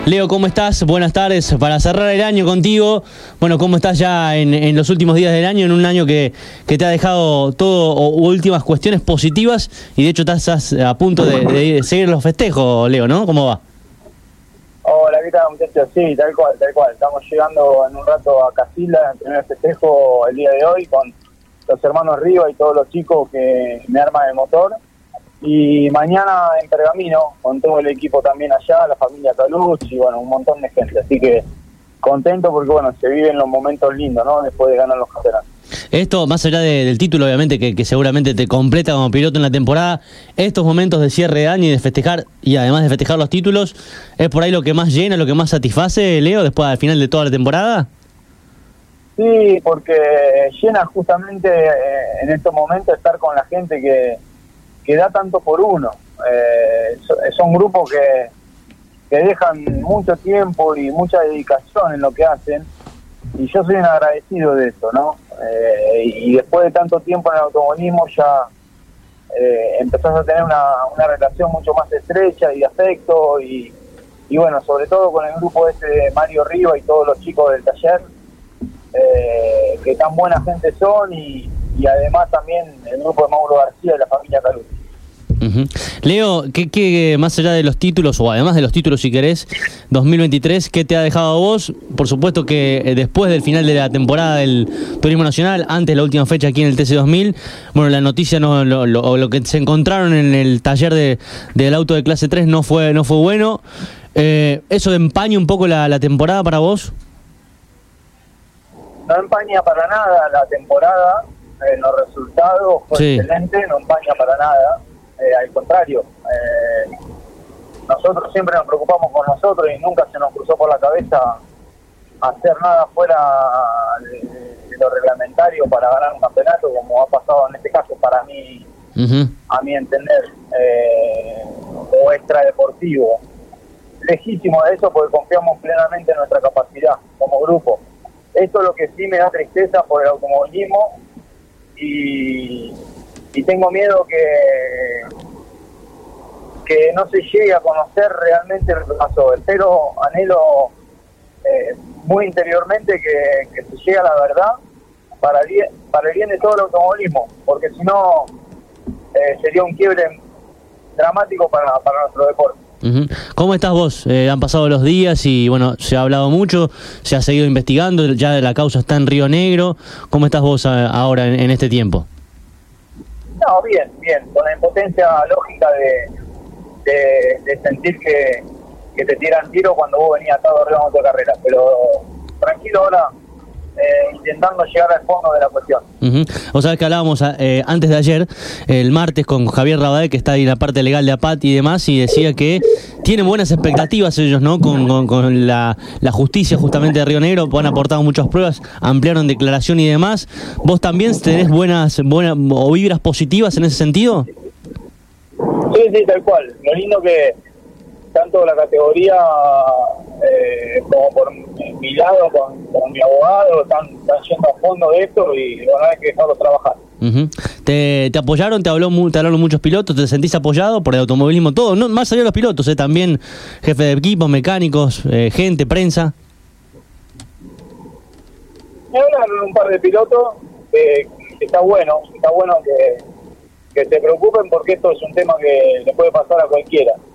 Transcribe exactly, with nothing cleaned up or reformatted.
Leo, ¿cómo estás? Buenas tardes. Para cerrar el año contigo, bueno, ¿cómo estás ya en, en los últimos días del año? En un año que, que te ha dejado todo, o últimas cuestiones positivas, y de hecho estás a punto de, de seguir los festejos, Leo, ¿no? ¿Cómo va? Hola, ¿qué tal, muchachos? Sí, tal cual, tal cual. Estamos llegando en un rato a Casilda, en el primer festejo el día de hoy, con los hermanos Riva y todos los chicos que me arman el motor. Y mañana en Pergamino, con todo el equipo también allá, la familia Caluch y bueno, un montón de gente. Así que contento porque bueno, se viven los momentos lindos, ¿no? Después de ganar los campeonatos. Esto, más allá de, del título, obviamente, que, que seguramente te completa como piloto en la temporada, estos momentos de cierre de año y de festejar, y además de festejar los títulos, ¿es por ahí lo que más llena, lo que más satisface, Leo, después al final de toda la temporada? Sí, porque llena justamente eh, en estos momentos estar con la gente que que da tanto por uno. Eh, son grupos que, que dejan mucho tiempo y mucha dedicación en lo que hacen, y yo soy un agradecido de eso, ¿no? Eh, y después de tanto tiempo en el automovilismo ya eh, empezás a tener una, una relación mucho más estrecha y de afecto, y, y bueno, sobre todo con el grupo este de Mario Riva y todos los chicos del taller, eh, que tan buena gente son, y y además también el grupo de Mauro García y la familia Caluch. Uh-huh. Leo, ¿qué, qué, más allá de los títulos, o además de los títulos si querés, dos mil veintitrés, qué te ha dejado a vos? Por supuesto que eh, después del final de la temporada del Turismo Nacional, antes de la última fecha aquí en el T C dos mil, bueno, la noticia, no, lo, lo, lo que se encontraron en el taller de, del auto de clase tres no fue, no fue bueno. Eh, ¿Eso empaña un poco la, la temporada para vos? No empaña para nada la temporada. Eh, los resultados fue sí. excelente, no empaña para nada, eh, al contrario, eh, nosotros siempre nos preocupamos por nosotros y nunca se nos cruzó por la cabeza hacer nada fuera de, de lo reglamentario para ganar un campeonato, como ha pasado en este caso para mí, uh-huh. a mi entender, eh, o extradeportivo. Legítimo de eso porque confiamos plenamente en nuestra capacidad como grupo. Esto es lo que sí me da tristeza por el automovilismo. Y, y tengo miedo que que no se llegue a conocer realmente lo que pasó. Espero, anhelo eh, muy interiormente que, que se llegue a la verdad para el, bien, para el bien de todo el automovilismo, porque si no eh, sería un quiebre dramático para, para nuestro deporte. Uh-huh. ¿Cómo estás vos? Eh, han pasado los días y bueno, se ha hablado mucho, se ha seguido investigando, ya la causa está en Río Negro. ¿Cómo estás vos a, ahora en, en este tiempo? No, bien, bien, con la impotencia lógica de, de, de sentir que, que te tiran tiro cuando vos venías atado arriba de autocarrera, pero tranquilo ahora, eh, intentando llegar al fondo de la cuestión. Uh-huh. O sea que hablábamos eh, antes de ayer, el martes, con Javier Rabadé, que está ahí en la parte legal de APAT y demás, y decía que tienen buenas expectativas ellos, ¿no? Con, con, con la, la justicia justamente de Río Negro, han aportado muchas pruebas, ampliaron declaración y demás. ¿Vos también tenés buenas, buenas o vibras positivas en ese sentido? Sí, sí, tal cual. Lo lindo que tanto la categoría eh, como por mi lado, con, con mi abogado, están, están yendo a fondo de esto y bueno, hay que dejarlo trabajar. Uh-huh. ¿Te, ¿Te apoyaron? ¿Te, habló, te hablaron muchos pilotos? ¿Te sentís apoyado por el automovilismo? Todo, no, más allá de los pilotos, eh, también jefe de equipo, mecánicos, eh, gente, prensa. Me hablaron un par de pilotos, eh, que está bueno, está bueno que, que se preocupen porque esto es un tema que le puede pasar a cualquiera.